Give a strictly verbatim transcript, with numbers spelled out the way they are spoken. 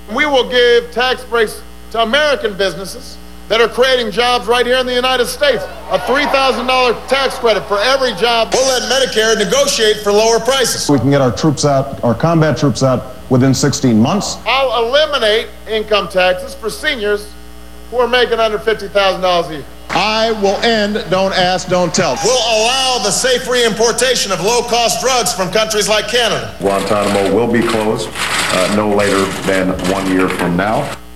We will give tax breaks to American businesses that are creating jobs right here in the United States. A three thousand dollars tax credit for every job. We'll let Medicare negotiate for lower prices. We can get our troops out, our combat troops out within sixteen months. I'll eliminate income taxes for seniors who are making under fifty thousand dollars a year. I will end Don't Ask, Don't Tell. We'll allow the safe reimportation of low-cost drugs from countries like Canada. Guantanamo will be closed uh, no later than one year from now.